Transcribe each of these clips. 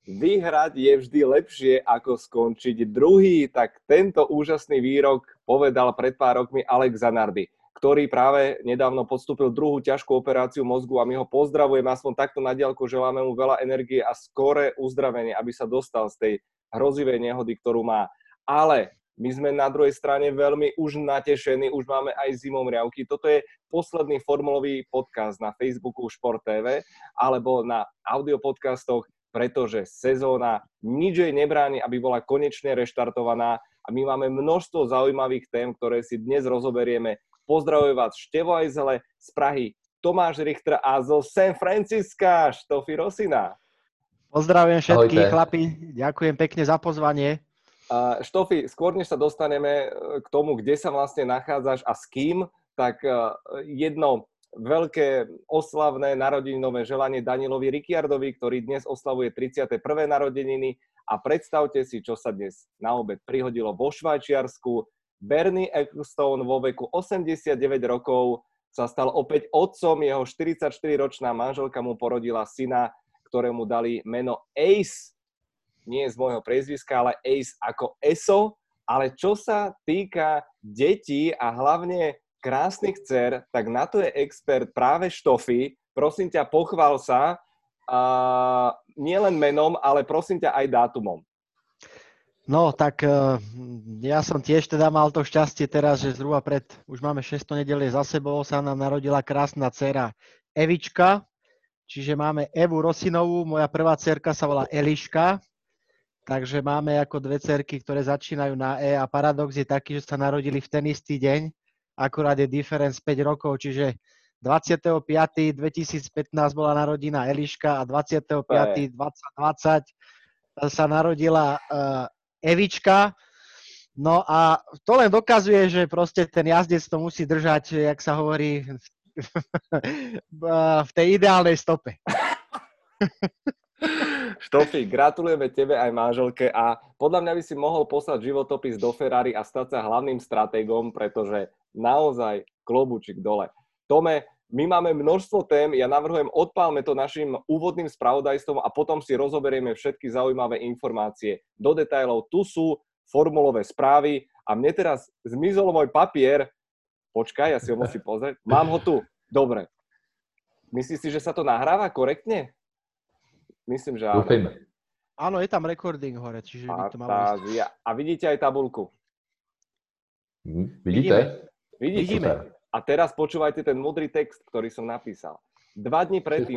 Vyhrať je vždy lepšie, ako skončiť druhý. Tak tento úžasný výrok povedal pred pár rokmi Alex Zanardi, ktorý práve nedávno podstúpil druhú ťažkú operáciu mozgu a my ho pozdravujeme, aspoň takto na diaľku, želáme mu veľa energie a skoré uzdravenie, aby sa dostal z tej hrozivej nehody, ktorú má. Ale my sme na druhej strane veľmi už natešení, už máme aj zimomriavky. Toto je posledný formulový podcast na Facebooku Šport TV alebo na audiopodcastoch, pretože sezóna nič jej nebráni, aby bola konečne reštartovaná a my máme množstvo zaujímavých tém, ktoré si dnes rozoberieme. Pozdravujem vás Števo Ajzele z Prahy, Tomáš Richter a zo San Francisca Štofi Rosina. Pozdravujem všetkých, chlapi. Ďakujem pekne za pozvanie. Štofi, skôr než sa dostaneme k tomu, kde sa vlastne nachádzaš a s kým, tak jedno veľké oslavné narodeninové želanie Danielovi Ricciardovi, ktorý dnes oslavuje 31. narodeniny. A predstavte si, čo sa dnes na obed prihodilo vo Švajčiarsku. Bernie Ecclestone vo veku 89 rokov sa stal opäť otcom, jeho 44-ročná manželka mu porodila syna, ktorému dali meno Ace. Nie z môjho priezviska, ale Ace ako ESO. Ale čo sa týka detí a hlavne krásnych dcer, tak na to je expert práve Štofi. Prosím ťa, pochvál sa nielen menom, ale prosím ťa aj dátumom. No, tak ja som tiež teda mal to šťastie teraz, že zhruba už máme 600 nedelie za sebou, sa nám narodila krásna dcera Evička, čiže máme Evu Rosinovú, moja prvá dcerka sa volá Eliška. Takže máme ako dve dcerky, ktoré začínajú na E a paradox je taký, že sa narodili v ten istý deň, akurát je difference 5 rokov, čiže 25.2015 bola narodina Eliška a 25.2020 sa narodila Evička. No a to len dokazuje, že proste ten jazdec to musí držať, jak sa hovorí, v tej ideálnej stope. Štofi, gratulujeme tebe aj manželke a podľa mňa by si mohol poslať životopis do Ferrari a stať sa hlavným stratégom, pretože naozaj klobúčik dole. Tome, my máme množstvo tém, ja navrhujem, odpálme to našim úvodným spravodajstvom a potom si rozoberieme všetky zaujímavé informácie do detailov. Tu sú formulové správy a mne teraz zmizol môj papier. Počkaj, ja si ho musím pozrieť. Mám ho tu. Dobre. Myslíš si, že sa to nahráva korektne? Myslím, že áno. Áno, je tam recording hore, čiže by to malo ísť. A vidíte aj tabuľku? Vidíte? Vidíme. A teraz počúvajte ten múdry text, ktorý som napísal. 2 dni predtým,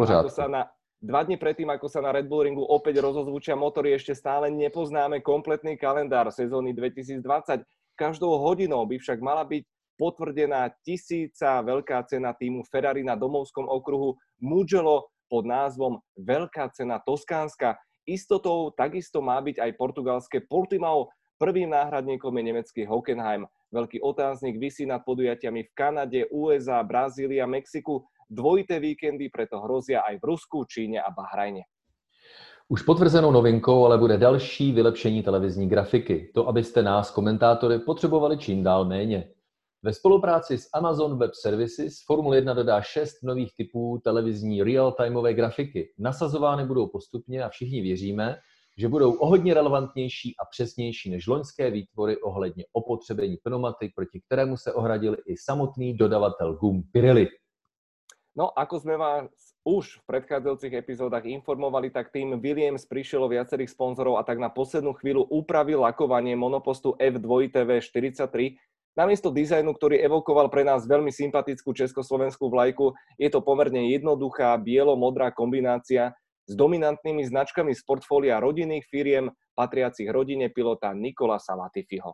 ako sa na Red Bull Ringu opäť rozozvučia motory, ešte stále nepoznáme kompletný kalendár sezóny 2020. Každou hodinou by však mala byť potvrdená 1000 veľká cena týmu Ferrari na domovskom okruhu Mugello pod názvom Veľká cena Toskánska. Istotou takisto má byť aj portugalské Portimao. Prvým náhradníkom je nemecký Hockenheim. Veľký otáznik visí nad podujatiami v Kanade, USA, Brazília, Mexiku. Dvojité víkendy preto hrozia aj v Rusku, Číne a Bahrajne. Už potvrzenou novinkou ale bude další vylepšení televizní grafiky. To, abyste nás, komentátory, potřebovali čím dál méně. Ve spolupráci s Amazon Web Services Formule 1 dodá 6 nových typů televizní real-timeové grafiky. Nasazovány budou postupně a všichni věříme, že budou o hodně relevantnější a přesnější než loňské výtvory ohledně opotřebení pneumatik, proti kterému se ohradil i samotný dodavatel gum Pirelli. No, ako sme vás už v predchádzajúcich epizódach informovali, tak tým Williams prišiel o viacerých sponzorov a tak na poslednú chvíľu upravil lakovanie monopostu F2TV43. Namiesto dizajnu, ktorý evokoval pre nás veľmi sympatickú československú vlajku, je to pomerne jednoduchá bielo-modrá kombinácia s dominantnými značkami z portfólia rodinných firiem patriacich rodine pilota Nicolasa Latifiho.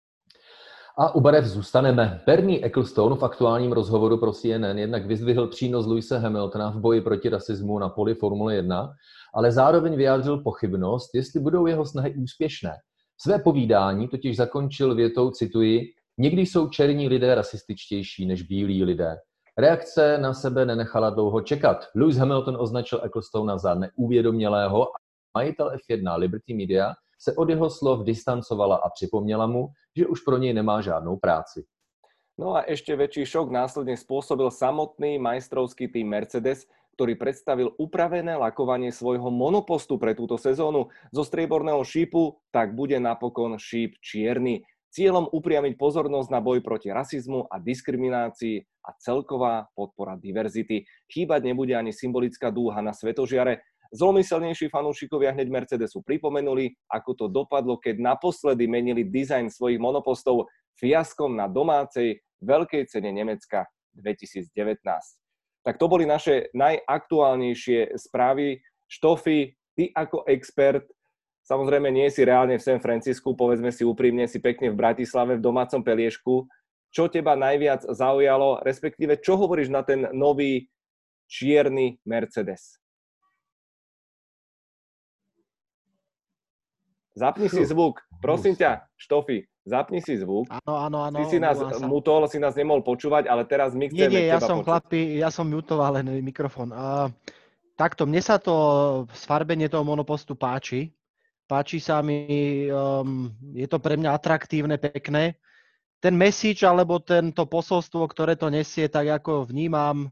A u barev zůstaneme. Bernie Ecclestone v aktuálním rozhovoru pro CNN jednak vyzdvihl přínos Lewise Hamiltona v boji proti rasismu na poli Formule 1, ale zároveň vyjádřil pochybnost, jestli budou jeho snahy úspěšné. Své povídání totiž zakončil větou, cituji, někdy jsou černí lidé rasističtější než bílí lidé. Reakce na sebe nenechala dlouho čekat. Lewis Hamilton označil Ecclestona za neuvědomělého a majitel F1 Liberty Media se od jeho slov distancovala a připomněla mu, že už pro něj nemá žádnou práci. No a ešte väčší šok následne spôsobil samotný majstrovský tým Mercedes, ktorý predstavil upravené lakovanie svojho monopostu pre túto sezónu. Zo strieborného šípu tak bude napokon šíp čierny. Cieľom upriamiť pozornosť na boj proti rasizmu a diskriminácii a celková podpora diverzity. Chýbať nebude ani symbolická dúha na svetožiare. Zlomyselnejší fanúšikovia hneď Mercedesu pripomenuli, ako to dopadlo, keď naposledy menili dizajn svojich monopostov fiaskom na domácej veľkej cene Nemecka 2019. Tak to boli naše najaktuálnejšie správy. Štofy, ty ako expert, samozrejme nie si reálne v San Francisku, povedzme si úprimne, si pekne v Bratislave v domácom peliešku. Čo teba najviac zaujalo, respektíve čo hovoríš na ten nový čierny Mercedes? Zapni si zvuk, prosím ťa, Štofy, zapni si zvuk. Áno. Ty si nás mutol, si nás nemohol počúvať, ale teraz my chceme Nie, teba počuť. ja som mutoval len mikrofón. Takto, mne sa to sfarbenie toho monopostu páči. Páči sa mi, je to pre mňa atraktívne, pekné. Ten message, alebo to posolstvo, ktoré to nesie, tak ako vnímam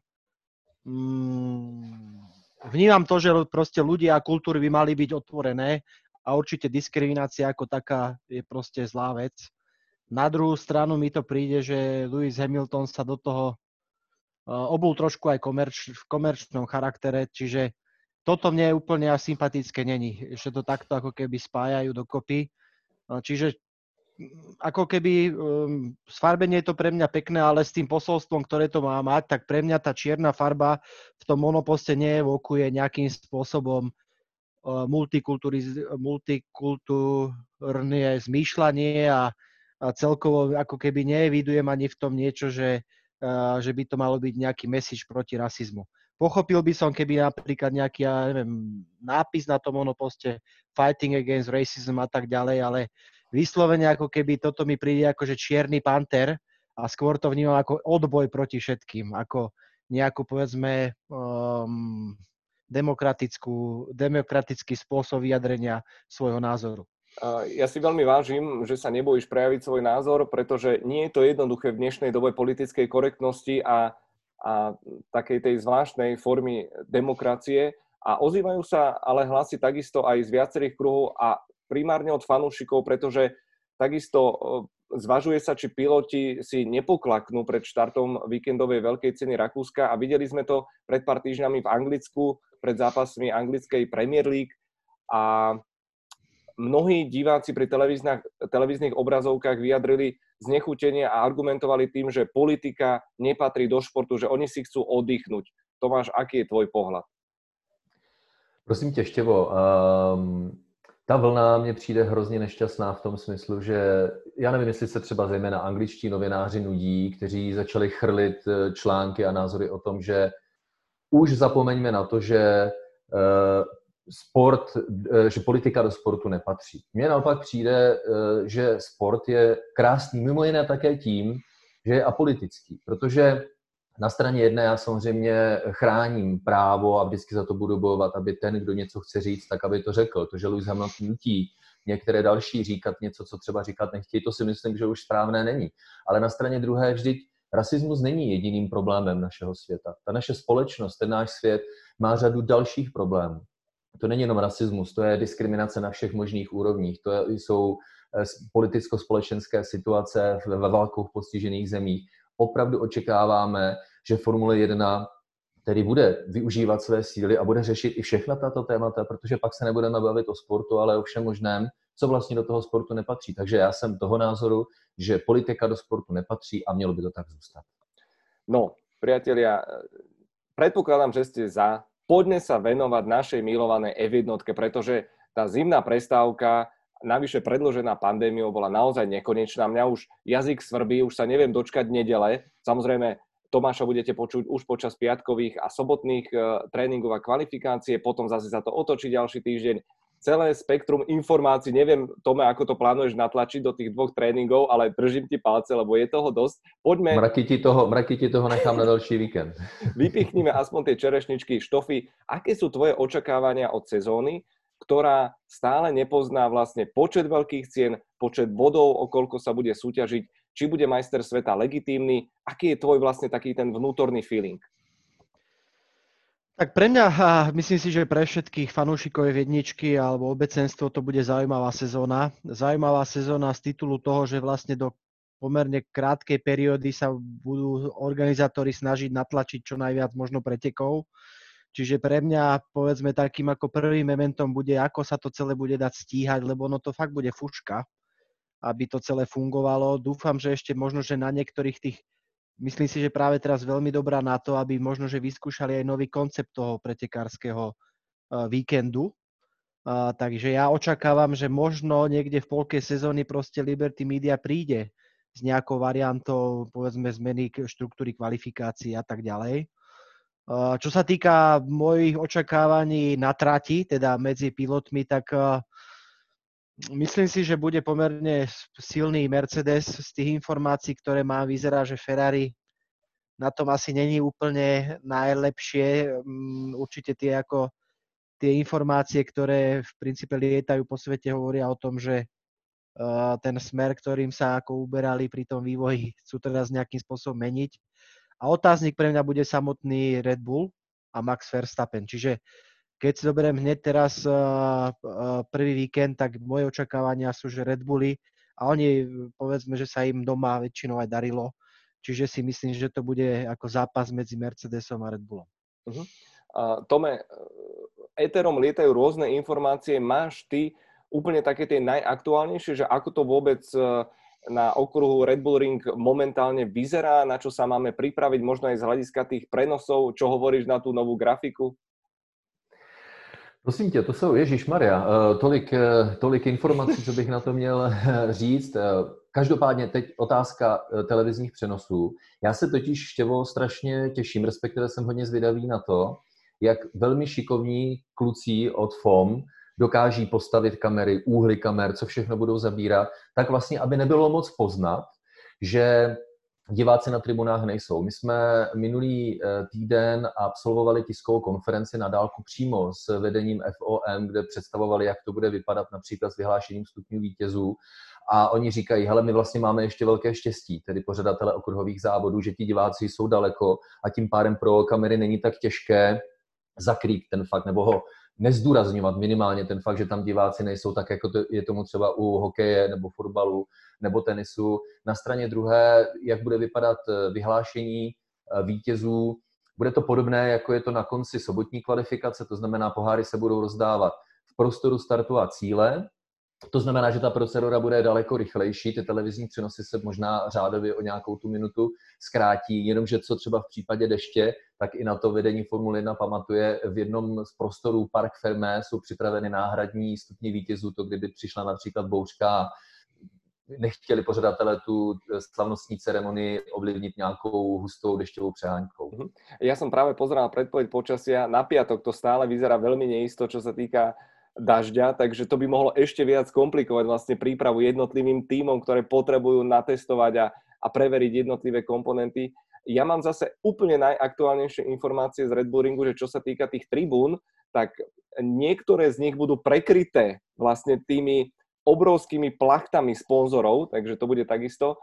to, že proste ľudia a kultúry by mali byť otvorené a určite diskriminácia ako taká je proste zlá vec. Na druhú stranu mi to príde, že Lewis Hamilton sa do toho obul trošku aj v komerčnom charaktere, čiže toto mne úplne sympatické není, že to takto ako keby spájajú dokopy. Čiže ako keby sfarbenie je to pre mňa pekné, ale s tým posolstvom, ktoré to má mať, tak pre mňa tá čierna farba v tom monoposte neevokuje nejakým spôsobom multikultúrne zmýšľanie a celkovo ako keby neevidujem ani v tom niečo, že by to malo byť nejaký message proti rasizmu. Pochopil by som, keby napríklad nejaký, ja neviem, nápis na tom monoposte Fighting against racism a tak ďalej, ale vyslovene ako keby toto mi príde ako, že čierny panter a skôr to vnímam ako odboj proti všetkým, ako nejakú, povedzme, demokratický spôsob vyjadrenia svojho názoru. Ja si veľmi vážim, že sa nebojíš prejaviť svoj názor, pretože nie je to jednoduché v dnešnej dobe politickej korektnosti a takej tej zvláštnej formy demokracie. A ozývajú sa ale hlasy takisto aj z viacerých kruhov a primárne od fanúšikov, pretože takisto zvažuje sa, či piloti si nepoklaknú pred štartom víkendovej veľkej ceny Rakúska a videli sme to pred pár týždňami v Anglicku pred zápasmi anglickej Premier League a mnohí diváci pri televíznych obrazovkách vyjadrili znechutenie a argumentovali tým, že politika nepatrí do športu, že oni si chcú oddychnúť. Tomáš, aký je tvoj pohľad? Prosím tě, Štěvo, ta vlna mně přijde hrozně nešťastná v tom smyslu, že já nevím, jestli se třeba zejména angličtí novináři nudí, kteří začali chrlit články a názory o tom, že už zapomeňme na to, že že politika do sportu nepatří. Mně naopak přijde, že sport je krásný mimo jiné také tím, že je apolitický, protože na straně jedné já samozřejmě chráním právo a vždycky za to budu bojovat, aby ten, kdo něco chce říct, tak aby to řekl. To, že Lewis Hamilton nutí některé další říkat něco, co třeba říkat nechtějí, to si myslím, že už správné není. Ale na straně druhé vždyť rasismus není jediným problémem našeho světa. Ta naše společnost, ten náš svět má řadu dalších problémů. To není jenom rasismus, to je diskriminace na všech možných úrovních, to jsou politicko-společenské situace ve válkou postižených zemích. Opravdu očekáváme, že Formule 1 tedy bude využívat své síly a bude řešit i všechna tato témata, protože pak se nebudeme bavit o sportu, ale o všem možném, co vlastně do toho sportu nepatří. Takže já jsem toho názoru, že politika do sportu nepatří a mělo by to tak zůstat. No, priatelia, predpokladám, že ste za. Poďme sa venovať našej milovanej F1, pretože tá zimná prestávka, navyše predĺžená pandémiou, bola naozaj nekonečná. Mňa už jazyk svrbí, už sa neviem dočkať nedele. Samozrejme, Tomáša budete počuť už počas piatkových a sobotných tréningov a kvalifikácie, potom zase sa to otočí ďalší týždeň. Celé spektrum informácií, neviem, Tome, ako to plánuješ natlačiť do tých 2 tréningov, ale držím ti palce, lebo je toho dosť. Poďme... Mraky ti toho nechám na další víkend. Vypichnime aspoň tie čerešničky. Štofy, aké sú tvoje očakávania od sezóny, ktorá stále nepozná vlastne počet veľkých cien, počet bodov, o koľko sa bude súťažiť, či bude majster sveta legitímny, aký je tvoj vlastne taký ten vnútorný feeling? Tak pre mňa, myslím si, že pre všetkých fanúšikov jedničky alebo obecenstvo to bude zaujímavá sezóna. Zaujímavá sezóna z titulu toho, že vlastne do pomerne krátkej periódy sa budú organizátori snažiť natlačiť čo najviac možno pretekov. Čiže pre mňa, povedzme, takým ako prvým momentom bude, ako sa to celé bude dať stíhať, lebo ono to fakt bude fuška, aby to celé fungovalo. Dúfam, že ešte možno, že na niektorých tých, myslím si, že práve teraz veľmi dobrá na to, aby možno, že vyskúšali aj nový koncept toho pretekárskeho víkendu. Takže ja očakávam, že možno niekde v polke sezóny proste Liberty Media príde s nejakou variantou, povedzme, zmeny štruktúry kvalifikácií a tak ďalej. Čo sa týka mojich očakávaní na trati, teda medzi pilotmi, tak myslím si, že bude pomerne silný Mercedes. Z tých informácií, ktoré mám, vyzerá, že Ferrari na tom asi není úplne najlepšie. Určite tie informácie, ktoré v princípe lietajú po svete, hovoria o tom, že ten smer, ktorým sa ako uberali pri tom vývoji, chcú teraz nejakým spôsobom meniť. A otáznik pre mňa bude samotný Red Bull a Max Verstappen. Čiže keď si zoberiem hneď teraz prvý víkend, tak moje očakávania sú, že Red Bulli, a oni, povedzme, že sa im doma väčšinou aj darilo. Čiže si myslím, že to bude ako zápas medzi Mercedesom a Red Bullom. Uh-huh. Tome, éterom lietajú rôzne informácie. Máš ty úplne také tie najaktuálnejšie, že ako to vôbec na okruhu Red Bull Ring momentálne vyzerá, na čo sa máme pripraviť, možno aj z hľadiska tých prenosov, čo hovoríš na tú novú grafiku? Prosím tě, to jsou, ježišmarja, tolik informací, co bych na to měl říct. Každopádně teď otázka televizních přenosů. Já se totiž, Štěvo, strašně těším, respektive jsem hodně zvědavý na to, jak velmi šikovní kluci od FOM dokáží postavit kamery, úhly kamer, co všechno budou zabírat, tak vlastně, aby nebylo moc poznat, že diváci na tribunách nejsou. My jsme minulý týden absolvovali tiskovou konferenci na dálku přímo s vedením FOM, kde představovali, jak to bude vypadat například s vyhlášením stupňů vítězů. A oni říkají, hele, my vlastně máme ještě velké štěstí, tedy pořadatele okruhových závodů, že ti diváci jsou daleko a tím pádem pro kamery není tak těžké zakrýt ten fakt, nebo ho nezdůrazňovat minimálně ten fakt, že tam diváci nejsou, tak jako je tomu třeba u hokeje nebo fotbalu nebo tenisu. Na straně druhé, jak bude vypadat vyhlášení vítězů, bude to podobné, jako je to na konci sobotní kvalifikace, to znamená, poháry se budou rozdávat v prostoru startu a cíle. To znamená, že ta procedura bude daleko rychlejší, ty televizní přenosy se možná řádově o nějakou tu minutu zkrátí, jenomže co třeba v případě deště, tak i na to vedení Formule 1 pamatuje, v jednom z prostorů Parc Fermé jsou připraveny náhradní stupně vítězů, to kdyby přišla například bouřka a nechtěli pořadatelé tu slavnostní ceremonii ovlivniť nejakou hustou dešťovou přeháňkou. Ja som práve pozeral predpoveď počasia. Na piatok to stále vyzerá veľmi neisto, čo sa týka dažďa, takže to by mohlo ešte viac komplikovať vlastne prípravu jednotlivým tímom, ktoré potrebujú natestovať a preveriť jednotlivé komponenty. Ja mám zase úplne najaktuálnejšie informácie z Red Bull Ringu, že čo sa týka tých tribún, tak niektoré z nich budú prekryté vlastne tými obrovskými plachtami sponzorov, takže to bude takisto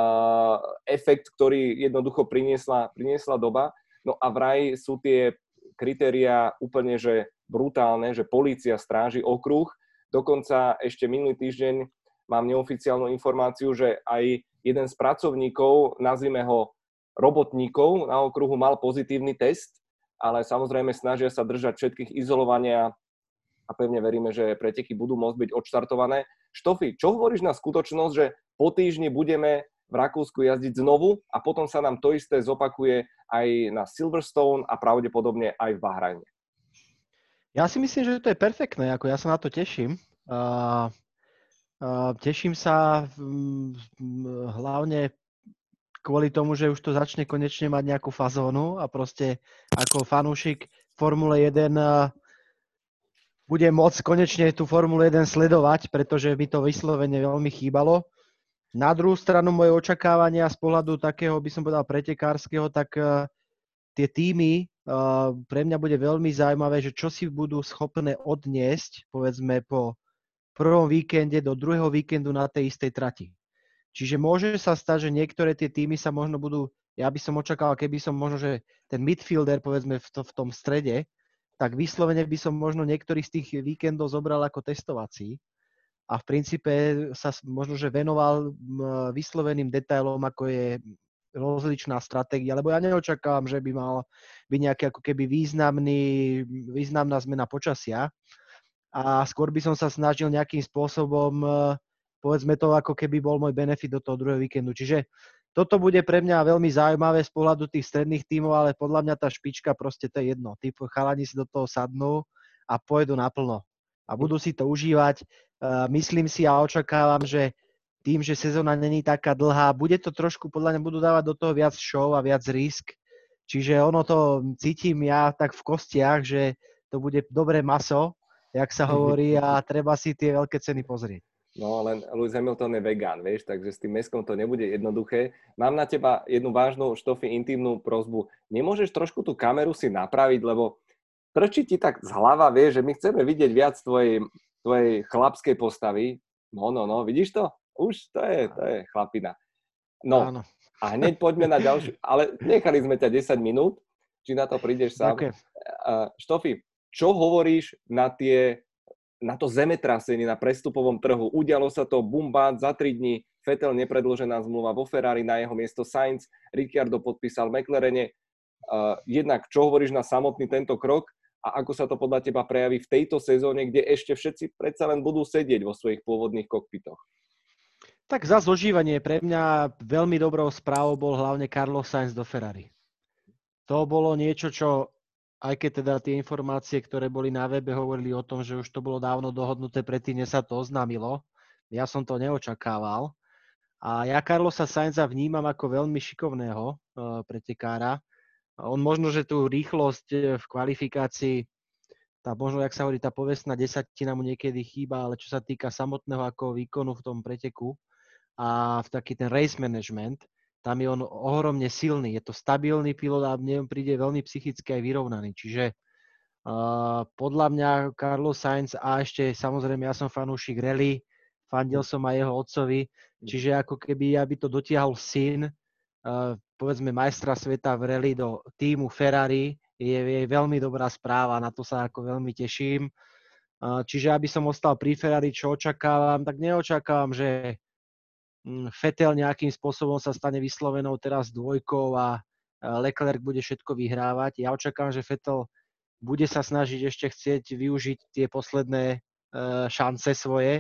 efekt, ktorý jednoducho priniesla doba. No a vraj sú tie kritériá úplne že brutálne, že polícia stráži okruh. Dokonca ešte minulý týždeň mám neoficiálnu informáciu, že aj jeden z pracovníkov, nazvime ho robotníkov, na okruhu mal pozitívny test, ale samozrejme snažia sa držať všetkých izolovania a pevne veríme, že preteky budú môcť byť odštartované. Štofi, čo hovoríš na skutočnosť, že po týždni budeme v Rakúsku jazdiť znovu a potom sa nám to isté zopakuje aj na Silverstone a pravdepodobne aj v Bahrajne? Ja si myslím, že to je perfektné, ako ja sa na to teším. Teším sa hlavne kvôli tomu, že už to začne konečne mať nejakú fazónu a proste ako fanúšik Formule 1 budem môcť konečne tú Formule 1 sledovať, pretože mi to vyslovene veľmi chýbalo. Na druhú stranu moje očakávania z pohľadu takého, by som povedal, pretekárskeho, tak tie týmy pre mňa bude veľmi zaujímavé, že čo si budú schopné odniesť, povedzme, po prvom víkende do druhého víkendu na tej istej trati. Čiže môže sa stať, že niektoré tie týmy sa možno budú ja by som očakával, keby som možno, že ten midfielder, povedzme, v tom strede, tak vyslovene by som možno niektorý z tých víkendov zobral ako testovací a v princípe sa možno, že venoval vysloveným detailom, ako je rozličná stratégia, lebo ja neočakávam, že by mal byť nejaký ako keby významná zmena počasia a skôr by som sa snažil nejakým spôsobom, povedzme to, ako keby bol môj benefit do toho druhého víkendu. Čiže toto bude pre mňa veľmi zaujímavé z pohľadu tých stredných tímov, ale podľa mňa tá špička proste to je jedno. Tí chalani si do toho sadnú a pôjdu naplno. A budú si to užívať. Myslím si a očakávam, že tým, že sezóna není taká dlhá, bude to trošku, podľa mňa budú dávať do toho viac show a viac risk. Čiže ono to cítim ja tak v kostiach, že to bude dobré maso, jak sa hovorí, a treba si tie veľké ceny pozrieť. No, len Lewis Hamilton je vegán, vieš, takže s tým mäskom to nebude jednoduché. Mám na teba jednu vážnu, Štofi, intimnú prosbu. Nemôžeš trošku tú kameru si napraviť, lebo trčí ti tak z hlava, vieš, že my chceme vidieť viac tvojej chlapskej postavy. No, vidíš to? Už to je chlapina. No, áno. A hneď poďme na ďalšiu, ale nechali sme ťa 10 minút, či na to prídeš sám. Okay. Štofi, čo hovoríš na to zemetrasenie na prestupovom trhu? Udialo sa to bumbát za 3 dní, Vettel nepredĺžená zmluva vo Ferrari, na jeho miesto Sainz, Ricciardo podpísal v McLarene. Jednak, čo hovoríš na samotný tento krok a ako sa to podľa teba prejaví v tejto sezóne, kde ešte všetci predsa len budú sedieť vo svojich pôvodných kokpitoch? Tak za zožívanie pre mňa veľmi dobrou správou bol hlavne Carlos Sainz do Ferrari. To bolo niečo, čo, aj keď teda tie informácie, ktoré boli na webe, hovorili o tom, že už to bolo dávno dohodnuté, predtým než sa to oznámilo. Ja som to neočakával. A ja Carlosa Sainza vnímam ako veľmi šikovného pretekára. On možno, že tú rýchlosť v kvalifikácii, možno, jak sa hovorí, tá povestná desatina mu niekedy chýba, ale čo sa týka samotného ako výkonu v tom preteku a v taký ten race management, tam je on ohromne silný. Je to stabilný pilot a mne príde veľmi psychicky aj vyrovnaný. Čiže podľa mňa Carlos Sainz a ešte samozrejme ja som fanúšik rally, fandil som aj jeho otcovi, čiže ako keby aby to dotiahol syn, povedzme majstra sveta v rally do týmu Ferrari, je veľmi dobrá správa, na to sa ako veľmi teším. Čiže aby som ostal pri Ferrari, čo očakávam, tak neočakávam, že Vettel nejakým spôsobom sa stane vyslovenou teraz dvojkou a Leclerc bude všetko vyhrávať. Ja očakávam, že Vettel bude sa snažiť ešte chcieť využiť tie posledné šance svoje.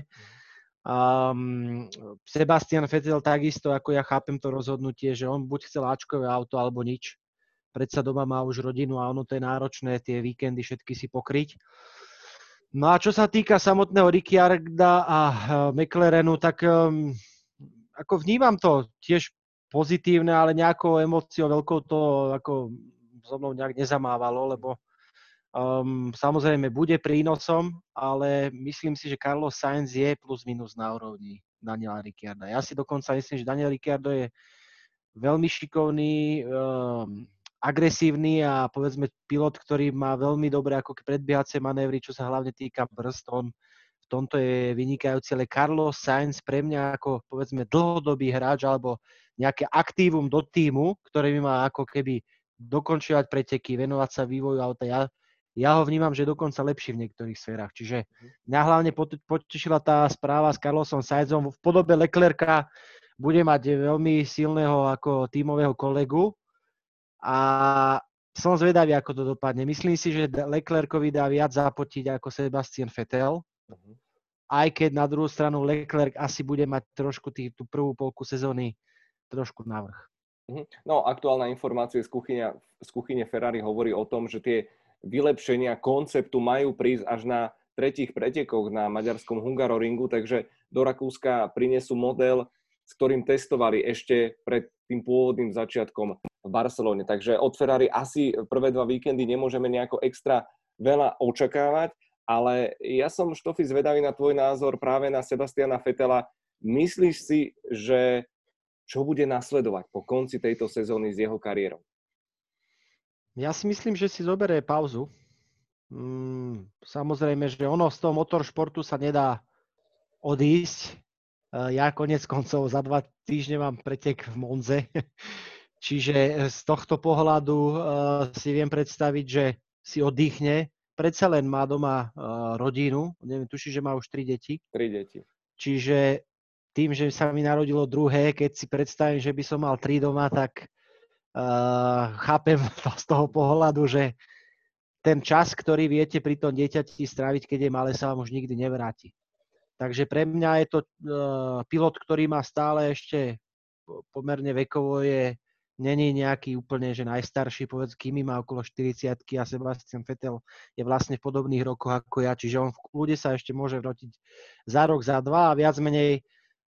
Sebastian Vettel takisto, ako ja chápem to rozhodnutie, že on buď chcel áčkové auto, alebo nič. Predsa doma má už rodinu a ono to je náročné tie víkendy všetky si pokryť. No a čo sa týka samotného Ricciarda a McLarenu, tak ako vnímam to tiež pozitívne, ale nejakou emóciou veľkou to ako so mnou nejak nezamávalo, lebo samozrejme bude prínosom, ale myslím si, že Carlos Sainz je plus minus na úrovni Daniela Ricciarda. Ja si dokonca myslím, že Daniel Ricciardo je veľmi šikovný, agresívny a povedzme pilot, ktorý má veľmi dobré ako predbiehacie manévry, čo sa hlavne týka brzd. On v tomto je vynikajúci, ale Carlos Sainz pre mňa ako povedzme dlhodobý hráč alebo nejaké aktívum do tímu, ktoré mi má ako keby dokončovať preteky, venovať sa vývoju auta. Ja ho vnímam, že je dokonca lepší v niektorých sférach. Čiže mňa hlavne potešila tá správa s Carlosom Sainzom. V podobe Leclerca bude mať veľmi silného ako tímového kolegu a som zvedavý, ako to dopadne. Myslím si, že Leclercovi dá viac zapotiť ako Sebastian Vettel. Aj keď na druhú stranu Leclerc asi bude mať trošku tú prvú polku sezóny trošku navrch. No, aktuálna informácia z kuchyne Ferrari hovorí o tom, že tie vylepšenia konceptu majú prísť až na 3. pretekoch na maďarskom Hungaroringu, takže do Rakúska prinesú model, s ktorým testovali ešte pred tým pôvodným začiatkom v Barcelone. Takže od Ferrari asi prvé 2 víkendy nemôžeme nejako extra veľa očakávať, ale ja som, Štofi, zvedavý na tvoj názor práve na Sebastiana Vettela. Myslíš si, že čo bude nasledovať po konci tejto sezóny s jeho kariérou? Ja si myslím, že si zoberie pauzu. Samozrejme, že ono z toho motoršportu sa nedá odísť. Ja konec koncov za 2 týždne mám pretek v Monze. Čiže z tohto pohľadu si viem predstaviť, že si oddychne. Predsa len má doma rodinu, neviem, tuším, že má už 3 deti. 3 deti. Čiže tým, že sa mi narodilo druhé, keď si predstavím, že by som mal 3 doma, tak chápem to z toho pohľadu, že ten čas, ktorý viete pri tom dieťati stráviť, keď je malé, sa vám už nikdy nevráti. Takže pre mňa je to pilot, ktorý má stále ešte pomerne vekovo není nejaký úplne, že najstarší, povedz, Kimi má okolo 40-ky a Sebastian Vettel je vlastne v podobných rokoch ako ja, čiže on v kľude sa ešte môže vrátiť za rok, za dva a viac menej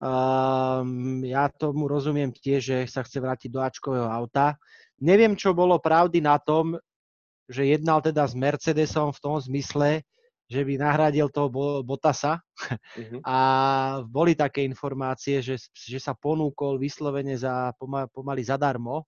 ja tomu rozumiem tiež, že sa chce vrátiť do ačkového auta. Neviem, čo bolo pravdy na tom, že jednal teda s Mercedesom v tom zmysle, že by nahradil toho Bottasa. A boli také informácie, že sa ponúkol vyslovene pomaly zadarmo.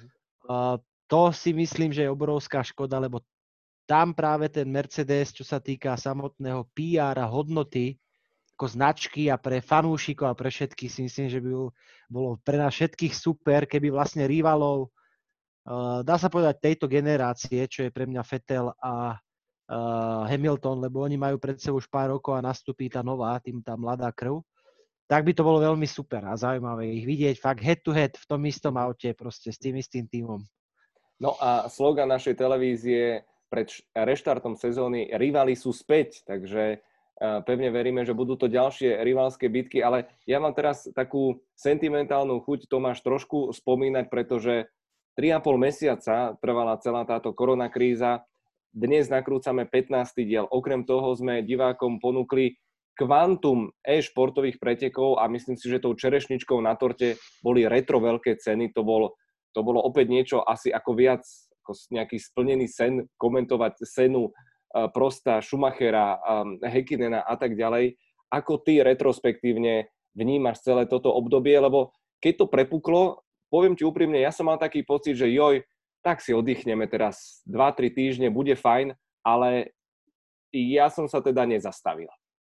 To si myslím, že je obrovská škoda, lebo tam práve ten Mercedes, čo sa týka samotného PR a hodnoty ako značky a pre fanúšikov a pre všetkých, si myslím, že by bolo pre nás všetkých super, keby vlastne rivalov, dá sa povedať, tejto generácie, čo je pre mňa Vettel a Hamilton, lebo oni majú pred sebou už pár rokov a nastúpí tá nová, tá mladá krv, tak by to bolo veľmi super a zaujímavé ich vidieť fakt head to head v tom istom aute, proste s tým istým tímom. No a slogan našej televízie pred reštartom sezóny rivali sú späť, takže pevne veríme, že budú to ďalšie rivalské bitky, ale ja mám teraz takú sentimentálnu chuť, Tomáš, trošku spomínať, pretože 3,5 mesiaca trvala celá táto koronakríza. Dnes nakrúcame 15. diel. Okrem toho sme divákom ponúkli kvantum športových pretekov a myslím si, že tou čerešničkou na torte boli retro veľké ceny. To bolo opäť niečo asi ako viac, ako nejaký splnený sen, komentovať Senu, Prosta, Schumachera, Häkkinena a tak ďalej. Ako ty retrospektívne vnímaš celé toto obdobie? Lebo keď to prepuklo, poviem ti úprimne, ja som mal taký pocit, že tak si oddychneme teraz 2-3 týždne, bude fajn, ale já jsem se teda nezastavil.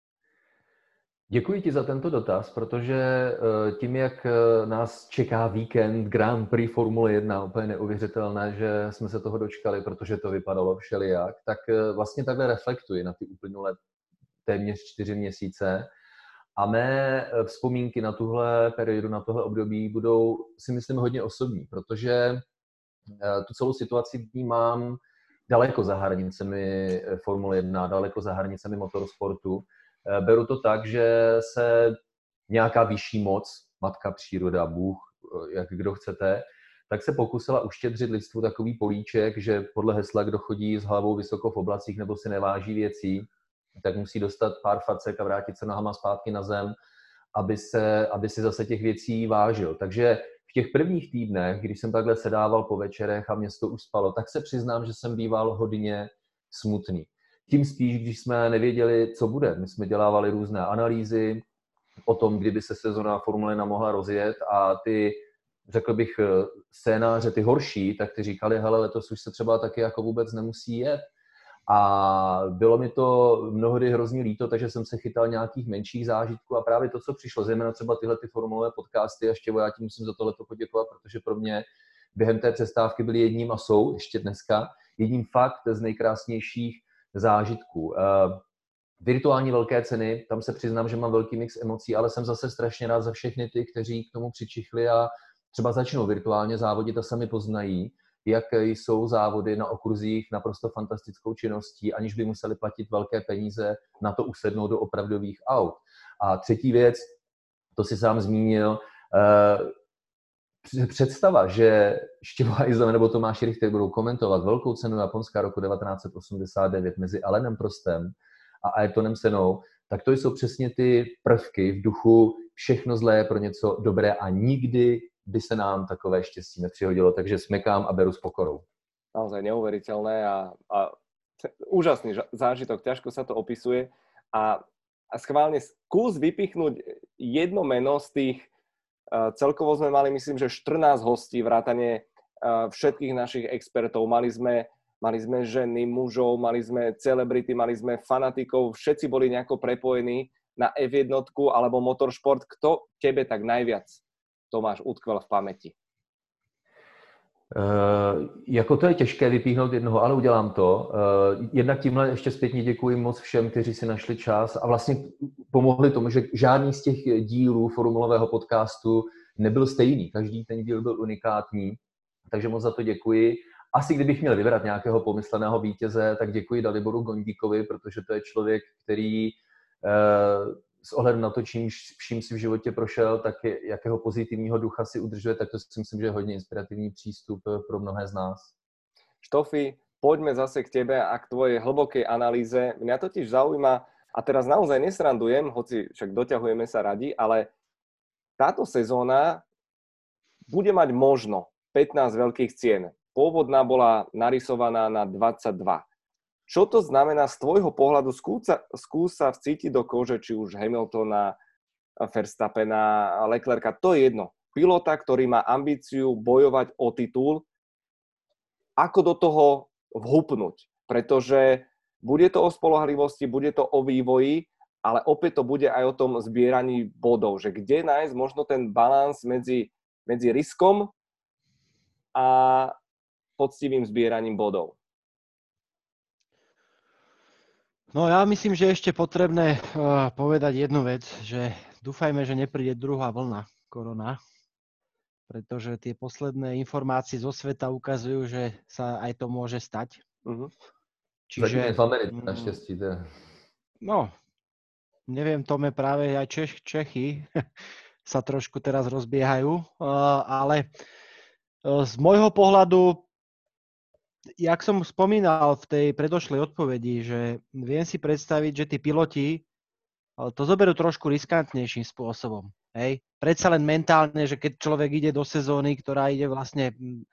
Děkuji ti za tento dotaz, protože tím, jak nás čeká víkend Grand Prix Formule 1, úplně neuvěřitelné, že jsme se toho dočkali, protože to vypadalo všelijak, tak vlastně takhle reflektuji na ty uplynulé téměř 4 měsíce a mé vzpomínky na tuhle periodu, na tohle období budou, si myslím, hodně osobní, protože tu celou situaci vnímám daleko za hranicemi Formule 1, daleko za hranicemi motorsportu. Beru to tak, že se nějaká vyšší moc, matka příroda, Bůh, jak kdo chcete, tak se pokusila uštědřit lidstvu takový políček, že podle hesla, kdo chodí s hlavou vysoko v oblacích nebo si neváží věcí, tak musí dostat pár facek a vrátit se nohama zpátky na zem, aby si zase těch věcí vážil. Takže v těch prvních týdnech, když jsem takhle sedával po večerech a město už spalo, tak se přiznám, že jsem býval hodně smutný. Tím spíš, když jsme nevěděli, co bude. My jsme dělávali různé analýzy o tom, kdyby se sezona Formule 1 mohla rozjet a ty, řekl bych, scénáře, ty horší, tak ty říkali, hele, letos už se třeba taky jako vůbec nemusí jet. A bylo mi to mnohdy hrozně líto, takže jsem se chytal nějakých menších zážitků a právě to, co přišlo, zejména třeba tyhle ty formulové podcasty, a Štěvo, já ti musím za tohleto poděkovat, protože pro mě během té přestávky byly jedním a jsou ještě dneska jedním fakt z nejkrásnějších zážitků. Virtuální velké ceny, tam se přiznám, že mám velký mix emocí, ale jsem zase strašně rád za všechny ty, kteří k tomu přičichli a třeba začnou virtuálně závodit a sami poznají, jak jsou závody na okruzích naprosto fantastickou činností, aniž by museli platit velké peníze na to usednout do opravdových aut. A třetí věc, to si sám zmínil, představa, že Štěvo Hajzel nebo Tomáš Richter budou komentovat velkou cenu Japonska roku 1989 mezi Alanem Prostem a Ayrtonem Senou, tak to jsou přesně ty prvky v duchu všechno zlé je pro něco dobré a nikdy by se nám takové štěstí nepřihodilo, takže smekám a beru s pokorou. Naozaj neuveriteľné a úžasný zážitok, ťažko sa to opisuje a schválne skús vypichnúť jedno meno z tých, celkovo sme mali myslím, že 14 hostí, vrátane všetkých našich expertov, mali sme ženy, mužov, mali sme celebrity, mali sme fanatikov, všetci boli nejako prepojení na F1 alebo motoršport. Kto tebe tak najviac, Tomáš, utkvel v pamäti? Jako to je těžké vypíchnout jednoho, ale udělám to. Jednak tímhle ještě zpětně děkuji moc všem, kteří si našli čas a vlastně pomohli tomu, že žádný z těch dílů formulového podcastu nebyl stejný. Každý ten díl byl unikátní, takže moc za to děkuji. Asi kdybych měl vybrat nějakého pomysleného vítěze, tak děkuji Daliboru Gondíkovi, protože to je člověk, který s ohledem na to, vším si v životě prošel, tak jakého pozitivního ducha si udržuje, tak to si myslím, že je hodně inspirativní přístup pro mnohé z nás. Štofi, poďme zase k tebe a k tvojej hlbokej analýze. Mňa totiž zaujíma, a teraz naozaj nesrandujem, hoci však doťahujeme sa radi, ale táto sezóna bude mať možno 15 veľkých cien. Pôvodná bola narysovaná na 22. Čo to znamená z tvojho pohľadu? Skúsa vcítiť do kože, či už Hamiltona, Verstappena, Leclerca, to je jedno. Pilota, ktorý má ambíciu bojovať o titul, ako do toho vhupnúť? Pretože bude to o spoľahlivosti, bude to o vývoji, ale opäť to bude aj o tom zbieraní bodov, že kde nájsť možno ten balans medzi riskom a poctivým zbieraním bodov. No ja myslím, že je ešte potrebné povedať jednu vec, že dúfajme, že nepríde druhá vlna korona, pretože tie posledné informácie zo sveta ukazujú, že sa aj to môže stať. Uh-huh. Čiže v Amerike našťastie. No, neviem, Tome, práve aj Čechy sa trošku teraz rozbiehajú, ale z môjho pohľadu, jak som spomínal v tej predošlej odpovedi, že viem si predstaviť, že tí piloti to zoberú trošku riskantnejším spôsobom. Hej? Predsa len mentálne, že keď človek ide do sezóny, ktorá ide vlastne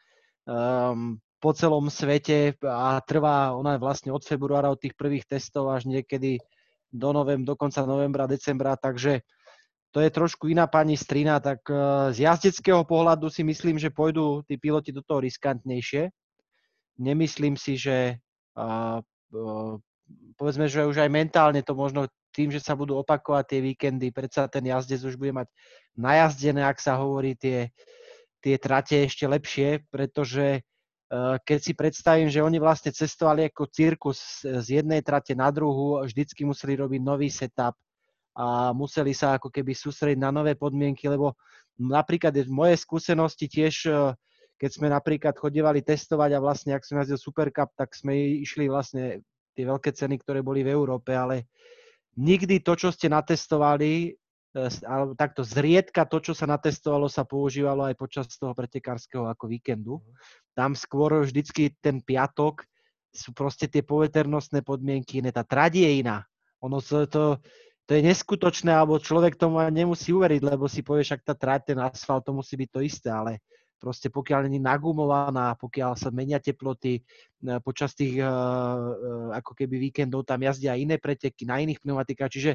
po celom svete a trvá ona vlastne od februára, od tých prvých testov až niekedy do konca novembra, decembra, takže to je trošku iná pani strina, tak z jazdeckého pohľadu si myslím, že pôjdu tí piloti do toho riskantnejšie. Nemyslím si, že povedzme, že už aj mentálne to možno tým, že sa budú opakovať tie víkendy, predsa ten jazdec už bude mať najazdené, ak sa hovorí, tie trate ešte lepšie, pretože keď si predstavím, že oni vlastne cestovali ako cirkus z jednej trate na druhú, vždycky museli robiť nový setup a museli sa ako keby sústrediť na nové podmienky, lebo napríklad v mojej skúsenosti tiež, keď sme napríklad chodievali testovať a vlastne, ak som jazdil Super Cup, tak sme išli vlastne tie veľké ceny, ktoré boli v Európe, ale nikdy to, čo ste natestovali, alebo takto zriedka to, čo sa natestovalo, sa používalo aj počas toho pretekárskeho ako víkendu. Tam skôr vždycky ten piatok sú proste tie poveternostné podmienky iné. Tá trať je iná. To je neskutočné, alebo človek tomu nemusí uveriť, lebo si povie, však tá trať, ten asfalt, to musí byť to isté, ale proste pokiaľ nie je nagumovaná, pokiaľ sa menia teploty, počas tých ako keby víkendov tam jazdia iné preteky na iných pneumatikách, čiže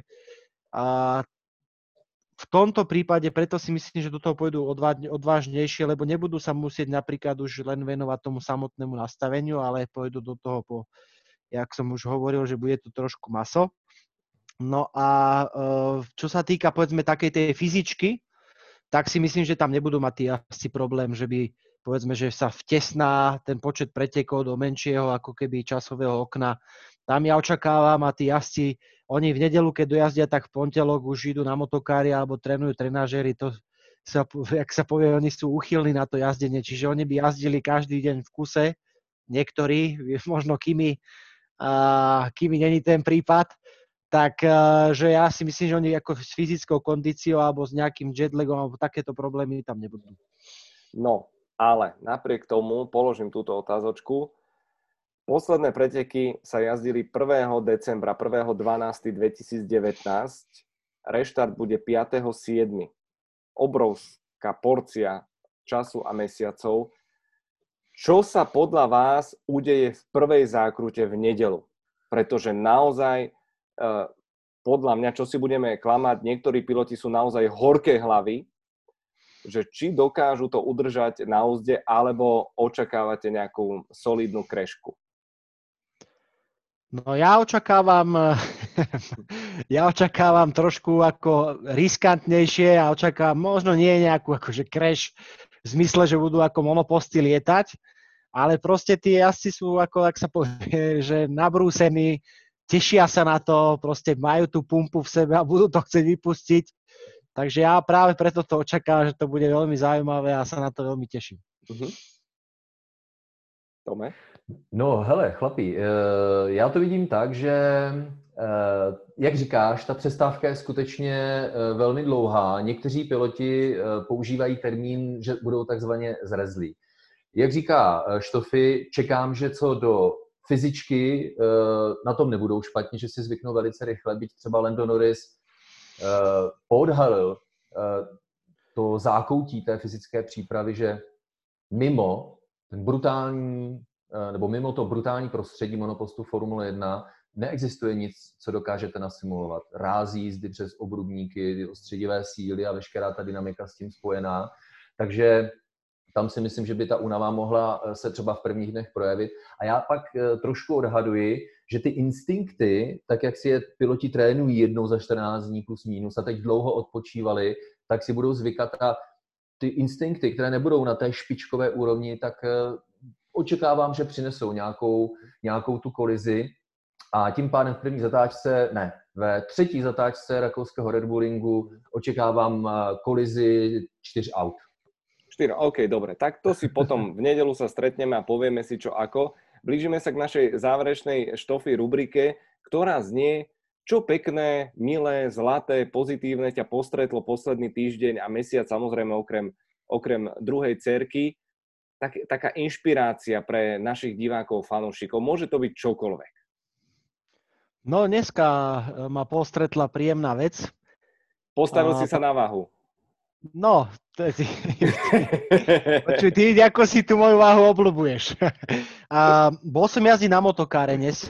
v tomto prípade preto si myslím, že do toho pôjdu odvážnejšie, lebo nebudú sa musieť napríklad už len venovať tomu samotnému nastaveniu, ale pôjdu do toho jak som už hovoril, že bude to trošku maso. No a čo sa týka povedzme takej tej fyzičky, tak si myslím, že tam nebudú mať asi problém, že by povedzme, že sa vtesná ten počet pretekov do menšieho ako keby časového okna. Tam ja očakávam a tí jazdci, oni v nedeľu, keď dojazdia, tak v pondelok už idú na motokári alebo trénujú trenažéri. To sa, jak sa povie, oni sú uchylní na to jazdenie, čiže oni by jazdili každý deň v kuse. Niektorí, možno Kimi není ten prípad, tak že ja si myslím, že oni ako s fyzickou kondíciou alebo s nejakým jetlagom alebo takéto problémy tam nebudú. No, ale napriek tomu položím túto otázočku. Posledné preteky sa jazdili 1. decembra, 1.12.2019. Reštart bude 5.7. Obrovská porcia času a mesiacov. Čo sa podľa vás udeje v prvej zákrute v nedeľu? Pretože naozaj podľa mňa, čo si budeme klamať, niektorí piloti sú naozaj horké hlavy, že či dokážu to udržať na úzde, alebo očakávate nejakú solidnú krešku? No ja očakávam trošku ako riskantnejšie a očakávam možno nie nejakú akože crash v zmysle, že budú ako monoposty lietať, ale proste tí jazdci sú, ako ak sa povie, že nabrúsení, tešia sa na to, proste majú tú pumpu v sebe a budú to chcieť vypustiť. Takže ja práve preto to očakávam, že to bude veľmi zaujímavé a sa na to veľmi teším. Tome? No, hele, chlapi, já to vidím tak, že jak říkáš, ta přestávka je skutečně velmi dlouhá. Někteří piloti používají termín, že budou takzvaně zrezlí. Jak říká Štofy, čekám, že co do fyzičky na tom nebudou špatně, že si zvyknou velice rychle, byť třeba Lando Norris poodhalil to zákoutí té fyzické přípravy, že mimo ten brutální, nebo mimo to brutální prostředí monopostu Formule 1 neexistuje nic, co dokážete nasimulovat. Ráz jízdy přes obrubníky, ostředivé síly a veškerá ta dynamika s tím spojená. Takže tam si myslím, že by ta únava mohla se třeba v prvních dnech projevit. A já pak trošku odhaduji, že ty instinkty, tak jak si je piloti trénují jednou za 14 dní plus minus a teď dlouho odpočívali, tak si budou zvykat a ty instinkty, které nebudou na té špičkové úrovni, tak očekávám, že přinesou nějakou tu kolizi a tím pádem v první zatáčce, ne, ve třetí zatáčce rakouského Red Bullingu očekávám kolizi 4 aut. 4, OK, dobre. Tak to si potom v nedeľu sa stretneme a povieme si čo ako. Blížime sa k našej záverečnej Štofy rubrike, ktorá znie, čo pekné, milé, zlaté, pozitívne ťa postretlo posledný týždeň a mesiac, samozrejme okrem druhej dcerky. Taká inšpirácia pre našich divákov, fanúšikov. Môže to byť čokoľvek. No dneska ma postretla príjemná vec. Postavil si sa na váhu. No, ty ako si tú moju váhu obľubuješ. Bol som jazdiť na motokáre dnes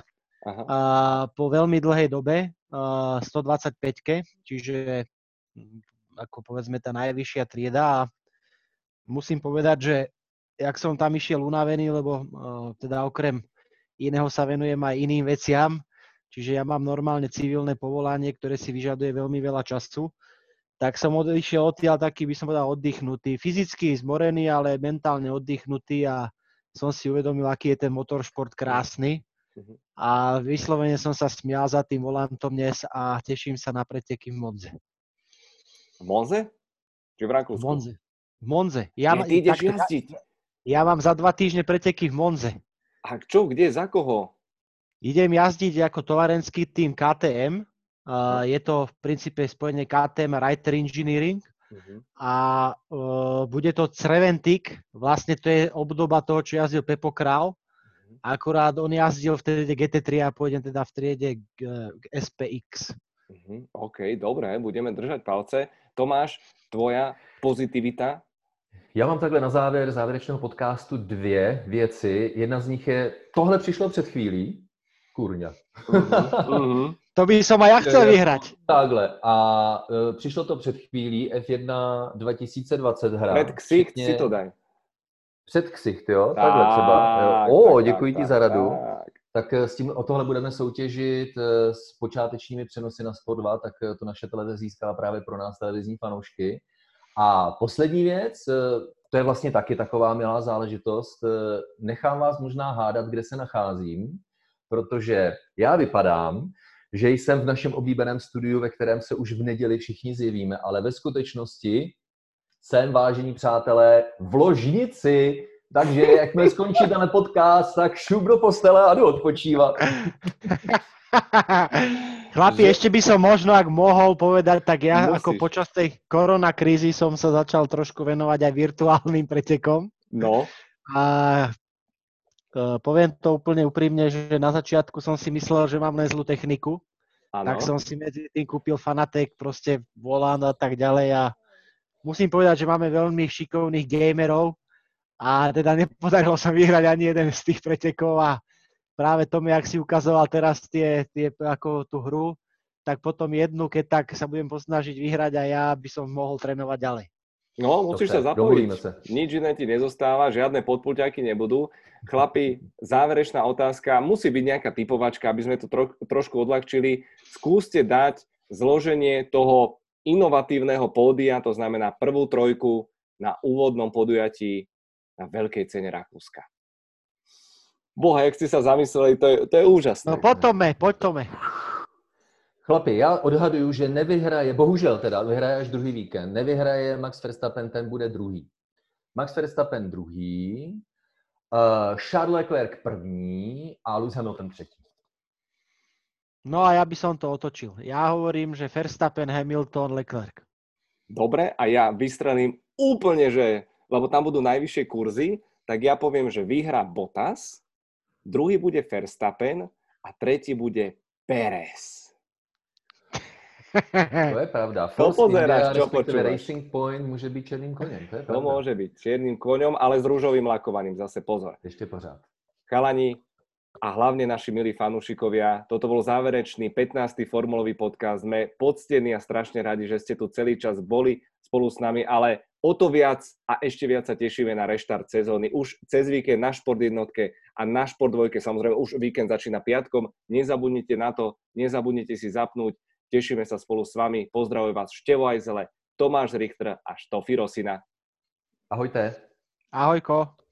po veľmi dlhej dobe, 125-ke, čiže ako povedzme tá najvyššia trieda a musím povedať, že jak som tam išiel unavený, lebo teda okrem iného sa venujem aj iným veciam, čiže ja mám normálne civilné povolanie, ktoré si vyžaduje veľmi veľa času, tak som odišiel odtiaľ taký, by som povedal, oddychnutý. Fyzicky zmorený, ale mentálne oddychnutý a som si uvedomil, aký je ten motoršport krásny. A vyslovene som sa smial za tým volantom dnes a teším sa na preteky v Monze. V Monze? Či v Rakúsku? V Monze. Ty ideš jazdiť? Ja mám za 2 týždne preteky v Monze. A čo, kde, za koho? Idem jazdiť ako tovarenský tým KTM. Je to v princípe spojenie KTM a Reiter Engineering a bude to Creventic, vlastne to je obdoba toho, čo jazdil Pepo Král, akurát on jazdil v triede GT3 a pôjdem teda v triede SPX. OK, dobre, budeme držať palce. Tomáš, tvoja pozitivita? Já mám takhle na závěr závěrečného podcastu 2 věci. Jedna z nich je, tohle přišlo před chvílí, kurňa. To by som aj ja chcel vyhrať. Takhle. A přišlo to před chvílí F1 2020 hra. Před ksicht si to daj. Před ksicht, jo? Takhle třeba. Děkuji ti za radu. Tak s tím o tohle budeme soutěžit s počátečními přenosy na Sport 2, tak to naše televize získala právě pro nás televizní fanoušky. A poslední věc, to je vlastně taky taková milá záležitost. Nechám vás možná hádat, kde se nacházím, protože já vypadám, že jsem v našem oblíbeném studiu, ve kterém se už v neděli všichni zjevíme, ale ve skutečnosti jsem, vážení přátelé, v ložnici, takže jakmile skončí ten podcast, tak šup do postele a jdu odpočívat. Chlapi, ešte by som možno, ak mohol povedať, tak ja ako počas tej koronakrízy som sa začal trošku venovať aj virtuálnym pretekom. No. A poviem to úplne úprimne, že na začiatku som si myslel, že mám len zlú techniku. Ano. Tak som si medzi tým kúpil Fanatec, proste volant a tak ďalej a musím povedať, že máme veľmi šikovných gamerov a teda nepodarilo sa vyhrať ani jeden z tých pretekov a práve to mi, ak si ukazoval teraz tie ako tú hru, tak potom jednu, keď tak sa budem posnažiť vyhrať a ja by som mohol trénovať ďalej. No, musíš sa zapojiť. Nič iné ti nezostáva, žiadne podpuťaky nebudú. Chlapi, záverečná otázka. Musí byť nejaká typovačka, aby sme to trošku odľahčili. Skúste dať zloženie toho inovatívneho pódia, to znamená prvú trojku na úvodnom podujatí na veľkej cene Rakúska. Boha, jak ste sa zamysleli, to je úžasné. No poďme. Chlapi, já odhaduju, že nevyhraje, bohužel teda, vyhraje až druhý víkend. Nevyhraje Max Verstappen, ten bude druhý. Max Verstappen druhý, Charles Leclerc první a Lewis Hamilton třetí. No a ja by som to otočil. Ja hovorím, že Verstappen, Hamilton, Leclerc. Dobre, a ja vystrelím úplne, že, lebo tam budú najvyššie kurzy, tak ja poviem, že vyhrá Bottas, druhý bude Verstappen a tretí bude Perez. To je pravda. To Force pozeráš, India, čo respektive počúvaš. Racing Point môže byť černým koněm, to je To pravda. môže byť čiernym koňom, ale s rúžovým lakovaním, zase pozor. Ešte pořád. Chalani a hlavne naši milí fanúšikovia, toto bol záverečný 15. formulový podcast. Sme poctení a strašne radi, že ste tu celý čas boli spolu s nami, ale o to viac a ešte viac sa tešíme na reštart sezóny. Už cez víkend na Šport jednotke a na Šport dvojke, samozrejme už víkend začína piatkom. Nezabudnite na to, nezabudnite si zapnúť. Tešíme sa spolu s vami. Pozdravujem vás Števo Ajzele, Tomáš Richter a Štofi Rosina. Ahojte. Ahojko.